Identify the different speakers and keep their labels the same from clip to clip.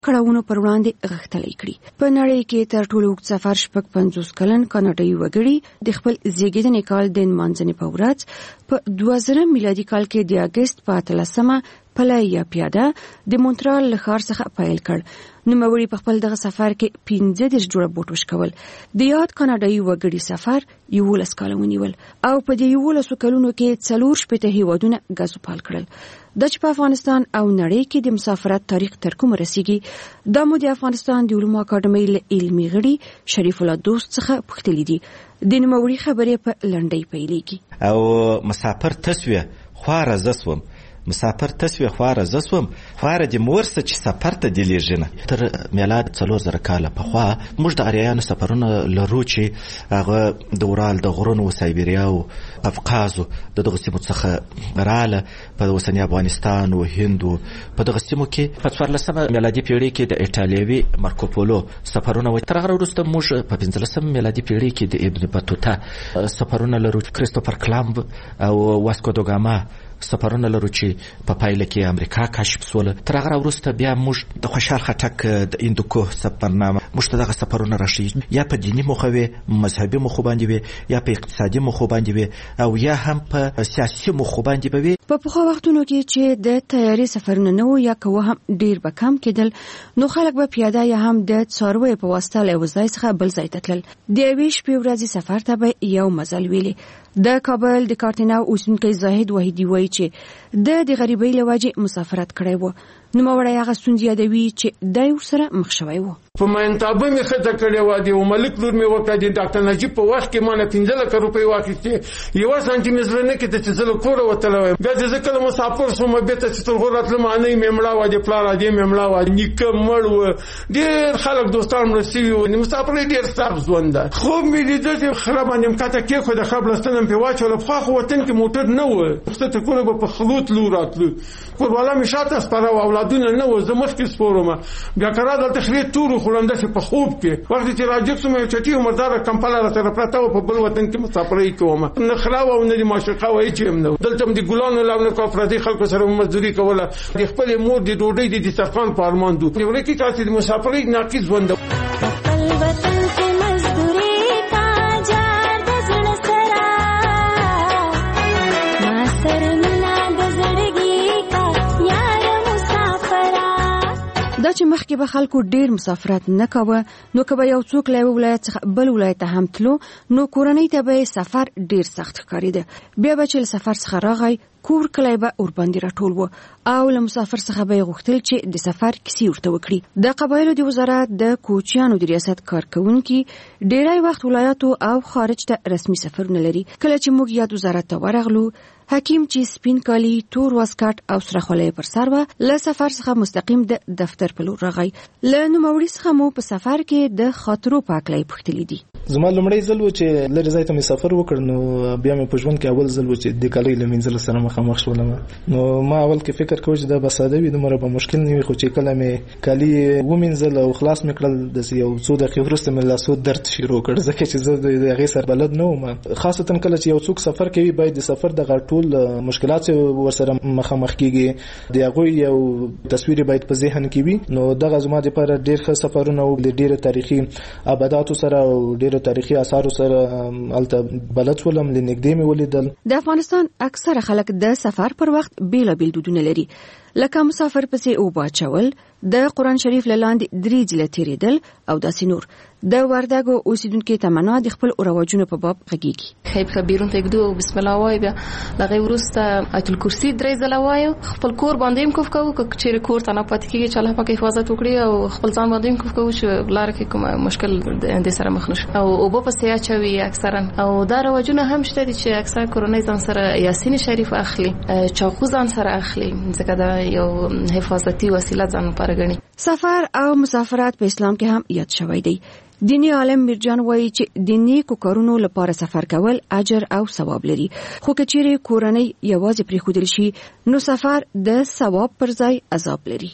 Speaker 1: کړهونو پر وړاندې غښتلي کړي. په نړۍ کې تر ټولو اوږد سفر 50 کلن کاناډایي وګړي د خپل زیږیدنې کال د نمانځنې په ورځ په 2000 میلادي کال کې د اګست په 13مه پلی یا پیاده د مونټرال له ښار څخه پیل کړ. نوموړي په خپل دغه سفر کې 15 جوړه بوټ وشکول. د یاد کاناډایي وګړي سفر 11 کاله ونیول او په دې 11 کلونو کې 4 هیوادونه ګازوپال کړل. د په افغانستان او نړۍ کې د مسافرت تاریخ تر کوم رسیږي دا مو د افغانستان د علومو اکاډمۍ له علمي غړي شریف الله دوست څخه پوښتلي دي. د نوموړي خبرې په لنډۍ پیلېږي.
Speaker 2: او مسافر تسویه خواره زسوم مسافر تسویه خواره زسوم خواره د مورسه چې سفر ته دلیږنه تر میلاد 4000 کاله په خوا موږ د اریانو سفرونه لرو چې هغه د اورال د غرونو سایبریا او قفقاز د دغه سیمو څخه رااله په اوسنی افغانستان او هند په دغه سیمو کې په 14 میلادي پیړۍ کې د ایټالوي مارکوپولو سفرونه و. تر هغه وروسته موږ په 15 میلادي پیړۍ کې د ابن بطوطه سفرونه لرو. کریستوفر کلمب او واسکو دا ګاما سفرونه لرو چې په پایله کې امریکا کشف سول. تر هغه وروسته بیا موږ د خوشحال خټک د اندوکو سفرنامه موږ ته دغه سفرونه راشي یا په دینی مخه وي مذهبي مخه باندې وي یا په اقتصادي مخه باندې وي او یا هم په سیاسي مخه باندې وي.
Speaker 1: په پخوا وختونو کې چې د تیاري سفرونه نه و یا کوه هم ډیر به کم کېدل نو خلک به پیاده یا هم د څارویو په واسطه له یو ځای څخه بل ځای ته تلل. د یوې شپې ورځې سفر ته به یو مزل ویلي. د کابل د کارتناو اوسیدونکی زاهد وحیدي وایي چې د غریبۍ له وجې مسافرت کړی و. نوموړی هغه ستونزې یادوي چې دی ورسره مخ شوی و.
Speaker 3: په منتابه مې خطه کړې وه. د ملک لور مې وکړه. د ډاکټر نجیب په وخت کې ما نه 15 لکه روپۍ واخیستې. 1 سانتي مې زړه نه کېده چې زه له کوره وتلی وایم. بیا چې زه کله مسافر شوم بېرته چې تر غور راتلم انۍ مې مړه وه د پلار ادې مې مړه وه نیکه مړ و. ډېر خلک دوستان مړه سوي وو. د مسافرۍ ډېر سخت ژوند ده. خوب مې لیده چې خره باندې مې کښته کېښوده ښه بړستنه مې پرې واچوله. پخوا خو وطن کې موټر نه و. ښکته کوره به په خلو تلو راتلو. کوروالا مې شاته سپاره وه اولادونه نه وه. زه مخکې سپور وم. بیا که را دلته خرې تور وخوړم داسې په خوب کې وخت چې راجګ سوم یو چټي عمرداره کمپله راسره پرته وه. په بل وطن کې مسافرۍ کوم نه خلا وه او نه د معشوقه وه هېڅ هم نه و. دلته هم د ګلانو لو نه کوه پردي خلکو سره مزدوري کوله. د خپلې مور د ډوډۍ د دسترخوان په ارمان دو. د ورکې تاسې د مسافرۍ ناقص ژوند
Speaker 1: دا چې مخکې به خلکو ډیر مسافرت نه کاوه نو که به یو څوک له ولایت څخه بل ولایت ته هم تلو نو کورنۍ ته به سفر ډیر سخت ښکارېده. بیا به چې له سفر څخه راغی کور کلی به ورباندې راټول و او له مسافر څخه به یې غوښتل چې د سفر کیسې ورته وکړي. د قبایلو د وزارت د کوچیانو د ریاست کارکوونکي ډیری وخت ولایاتو او خارج ته رسمي سفرونه لري. کله چې موږ یاد وزارت ته ورغلو حکیم چې سپین کالی تور واسکټ او سره خولۍ پر سر وه له سفر څخه مستقیم د دفتر په لور راغی. له نوموړي څخه مو په سفر کې د خاطرو په هکله یې پوښتلي دي.
Speaker 4: زما لومړی ځل و چې لرې ځای ته مې سفر وکړ نو بیا مې په ژوند کې اول ځل و چې د کالۍ له مینځلو سره مخامخ شولم. نو ما اول کې فکر کوم چې دا به ساده وي دومره به مشکل نه وي. خو چې کله مې کالي ومینځل او خلاص مې کړل د یو څو دقیقې وروسته مې لاسو درد شروع کړ ځکه چې زه د هغې سره بلد نه وم. خاصتا کله چې یو څوک سفر کوي باید د سفر دغه ټول مشکلات ورسره مخامخ کیږي د هغوی یو تصویر باید په ذهن کې وي. نو دغه زما لپاره ډېر ښه سفرونه و. د ډېرو تاریخي آباداتو سره او ډېرو تاریخي آثارو سره هلته بلد شولم. له نږدې مې ولیدل. د
Speaker 1: افغانستان اکثره خلک د سفر پر وخت بیلابیل دودونه لري لکه مسافر پسې اوبه اچول د قرآن شریف له لاندې 3 ځله تېرېدل او داسې نور. د وردګو اوسیدونکي تمنا د خپل رواجونو په باب غږیږي.
Speaker 5: خیب بیرون ته ګدو بسم الله وای بیا لغه وروسته آیت الکرسی 3 ځله وایو. خپل کور باندې هم کوف کوو که چیرې کور ته نه پاتې کېږي چې الله پاک حفاظت وکړي او خپل ځان باندې هم کوف کوو چې لاره کې کوم مشکل د سره مخ نشو او اوبه پسې اچوي اکثرا. او دا رواجونه هم شته چې اکثر کورنۍ ځان سره یاسین شریف اخلي چاقو ځان سره اخلي ځکه دا یو حفاظتي وسیله ځان لپاره ګڼي.
Speaker 1: سفر او مسافرت په اسلام کې هم یاد شوی دی. دینی عالم میرجان وایي چې د نیکو کارونو لپاره سفر کول اجر او ثواب لري. خو که چیرې کورنۍ یوازې پرېښودل شي نو سفر د ثواب پر ځای عذاب لري.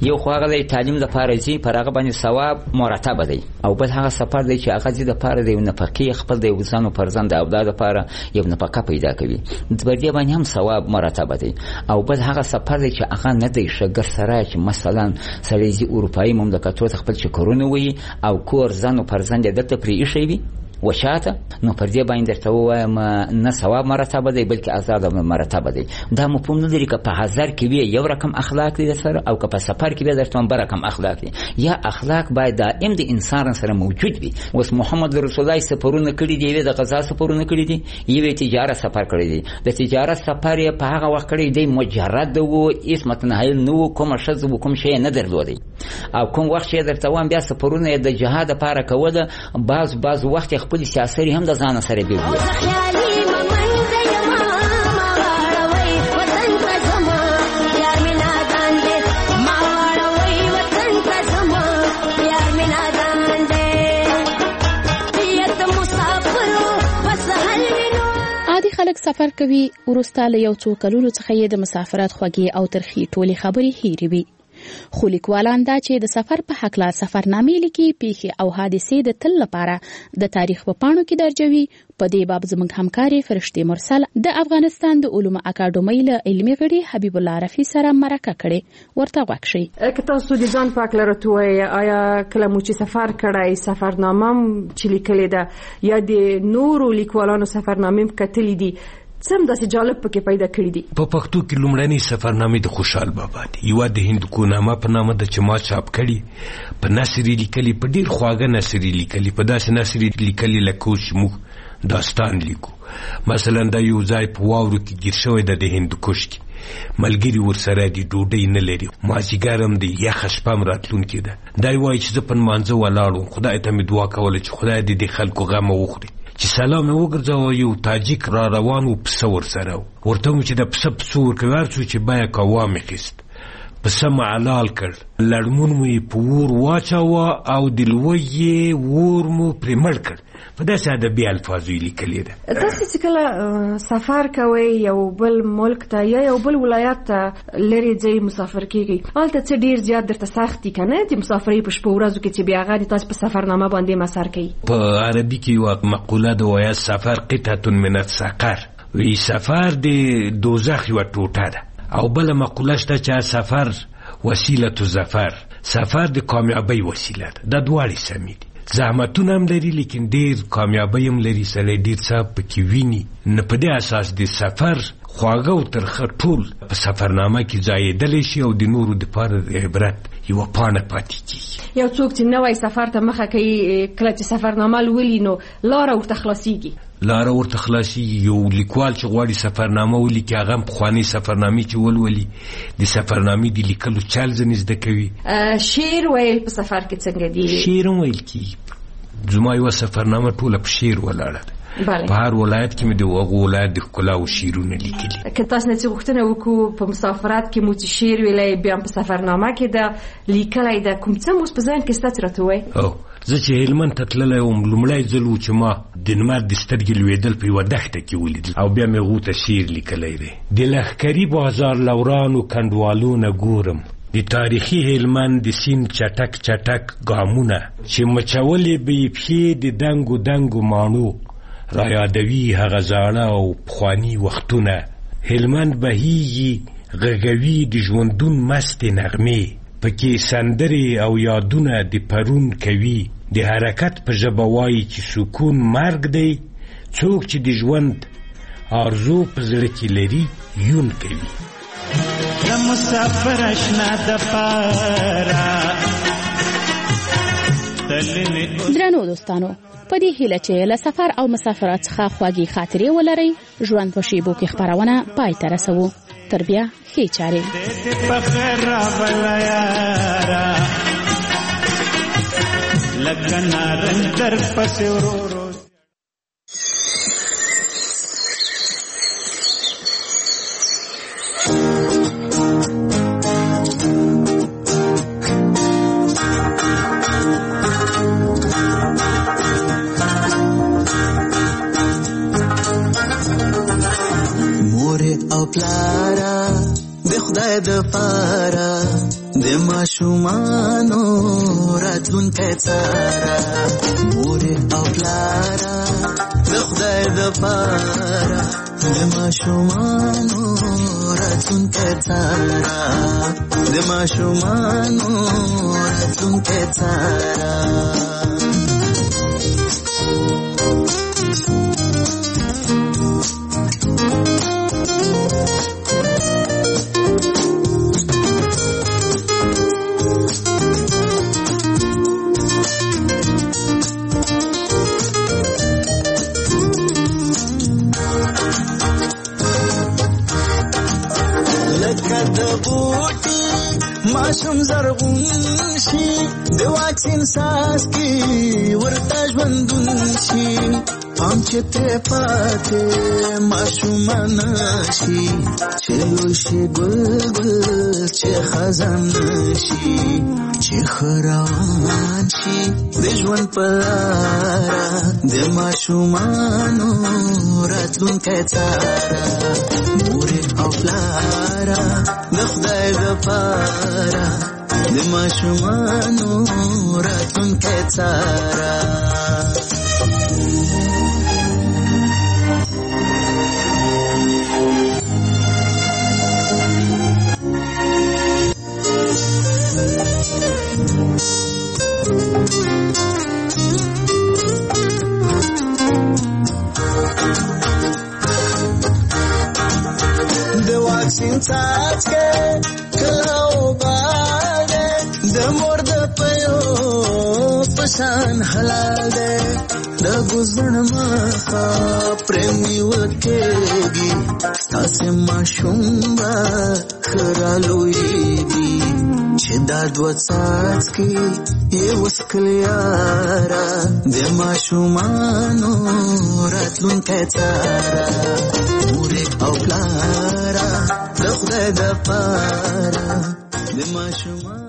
Speaker 6: یو خو هغه د تعلیم لپاره ځي پر هغه باندې ثواب مرتب دی او بل هغه سفر دی چې هغه ځي د لپاره د نفقې خپل د وزن او فرزند او د لپاره یو نفقه پیدا کوي په دې باندې هم ثواب مرتب دی او بل هغه سفر دی چې هغه نه دی شګر سره چې مثلا سړي اروپایي مملکتونو ته خپل چکرونه وي او کور ځان او فرزند دلته پرې ایښی وي وشاته نو پر دې باندې درته وایم نه ثواب مرتبه دی بلکې آزاد مرتبه دی دا مفهوم نه لري که په هزار کې وي یو رقم اخلاق دی سره او که په سفر کې وي درته بل رقم اخلاق دی یا اخلاق باید دائم د انسان سره موجود وي اوس محمد رسول الله سفرونه کړي دي د غزا سفرونه کړي دي یو تجارت سفر کړی دی د تجارت سفر یې په هغه وخت کړی دی مجرد وو اسمت نه نو کوم شذ کوم شی نه درلودي او کوم وخت چې درته وایم بیا سفرونه د جهاد لپاره کوله بعض وخت خپل سیاسي هم د ځان سره بیوي
Speaker 7: خلک سفر کوي ورسته له یو څو کلونو څخه یې د مسافرت خوږې او ترخې ټولې خبرې هېرې وي خو لیکوالان دا چې د سفر په حقله سفرنامې لیکي پیښې او حادثې د تل لپاره د تاریخ په پاڼو کې درجوي په دې باب زموږ همکاري فرشتي مرسل د افغانستان د علومو اکاډمۍ له علمي غړي حبیب الله رفیع سره مرکه کړې ورته غوږ شئ
Speaker 1: که تاسو د ځان په اړه راته ووایئ آیا کله مو چې سفر کړی سفرنامه چې لیکلې ده یا د نورو لیکوالانو سفرنامې کتلې دي څم داسې جالب پکې پیدا کړی دي
Speaker 8: په پښتو کې لومړنۍ سفرنامې د خوشحال بابا دی یو د هندوکو نامه په نامه د چې ما چاپ کړي په نثري لیکلي په ډیر خواږه نثري لیکلي په داسې نثري لیکلي لکه چې موږ داستان لیکو مثلا دا یو ځای په واورو کې ګیر شوی د هندوکوش کې ملګري ورسره دي ډوډۍ نه لري مازیګر هم د یخه شپه هم راتلونکې ده دا وایي چې زه په لمانځه ولاړ وم خدای ته مې دعا کوله چې خدای دې د خلکو غم وخوري چې سلام یې وګرځاوه یو تاجیک را روان و پسه ورسره ورته وم چې د پسه پسه ورکوي هر څو چې بیه کوه مې خیست پسه مې حلال کړ لړمون مو یې په اور واچاوه او د لوی یې اور مو پرې مړ کړ په داسې ادبي الفاظو یې لیکلې ده
Speaker 1: تاسو چې کله سفر کوئ یو بل ملک ته یا یو بل ولایت ته لرې ځئ مسافر کیږئ هلته څه ډېر زیات درته سخت دي که نه د مسافرۍ په شپو ورځو کې چې بیا هغه د تاسو په سفرنامه باندې مسر کوي
Speaker 8: په عربي کې یوه مقوله ده وایي سفر قطعة من السقر وی سفر د دوزخ یوه ټوټه ده او بله مقوله شته چې سفر وسیله ظفر سفر د کامیابۍ وسیله ده دا دواړې سمې دي زحمتونه هم لري لیکن ډیر کامیابی هم لري سره ډیر څه پکې ویني نه په دې اساس د سفر خواږه او ترخه ټول په سفرنامه کې ځایېدلی شي او د نورو دپاره د عبرت یوه پاڼه پاتې کېږي
Speaker 1: یو څوک چې نوی سفر ته مخه کوي کله چې سفرنامه لولي نو لاره ورته خلاصېږي
Speaker 8: لاره ورته خلاصېږي یو لیکوال چې غواړي سفرنامه ولیکي هغه هم پخوانۍ سفرنامې چې ولولي د سفرنامې د لیکلو چل ځینې زده کوي
Speaker 1: شعر ویل په سفر کې څنګه دي
Speaker 8: شعر هم ویل کېږي زما یوه سفرنامه ټوله په شعر ولاړه ده په هر ولایت کې مې د هغو ولایت د ښکلا او شعرونه لیکلي
Speaker 1: که تاسو نه څه غوښتنه وکړو په مسافرت کې مو چې شعر ویلی بیا په سفرنامه کې ده لیکلی ده کوم څه مو اوس په ذهن کې شته چې راته ووایئ
Speaker 8: زه چې هلمند ته تللی وم لومړی ځل و چې ما د لمر د سترګې لوېدل په یوه دښته کې ولیدل او بیا مې هغو ته شعر لیکلی دی د لښکري بازار لورانو کنډوالو نه ګورم د تاریخي هلمند د سیند چټک چټک ګامونه چې مچولې به یې پښې د دنګو دنګو ماڼو را یادوي هغه زاړه او پخواني وختونه هلمند بهیږي غږوي د ژوندون مستې نغمې پکې سندرې او یادونه د پرون کوي د حرکت په ژبه وایي چې سکون مرګ دی څوک چې د ژوند آرزو په زړه کې لري یون کوي
Speaker 9: د مسافر اشنا د پاره
Speaker 7: درنو دوستانو په دې هیله چې له سفر او مسافرت څخه خواږې خاطرې ولرئ ژوند په شیبو کې خپرونه پای ته رسوو تر بیا ښې چارې
Speaker 9: په خیر راغله یاره لکه نارنج در پسې ورو
Speaker 10: او پلارا د خدای د پاره د د ماشومانو راتلونکی څاره مورې او پلاره د خدای دپاره د ماشومانو راتلونکی څاره د ماشومانو راتلونکی څاره ماشوم زرغون شي د واکسین څاڅکي ورته ژوندون شي پام چې ترې پاتې ماشومان شي چې لوی شي ګل ګل چې خزان شي چې ښه روان شي د ژوند په لاره د ماشومانو راتلونکی څاره مورې او پلاره د خدای دپاره د ماشومانو راتلونکی څاره د واکسین څاڅکي کله وبال دی د مور د پیو په شان حلال دی د ګوزڼ مخه پرې نیول کېږي ستاسې ماشوم به ښه رالویېږي چې دا دوه څاڅکي یې وڅښلې یاره د ماشومانو راتلونکی څاره مورې او پلاره د خدای دپاره د ماشومانو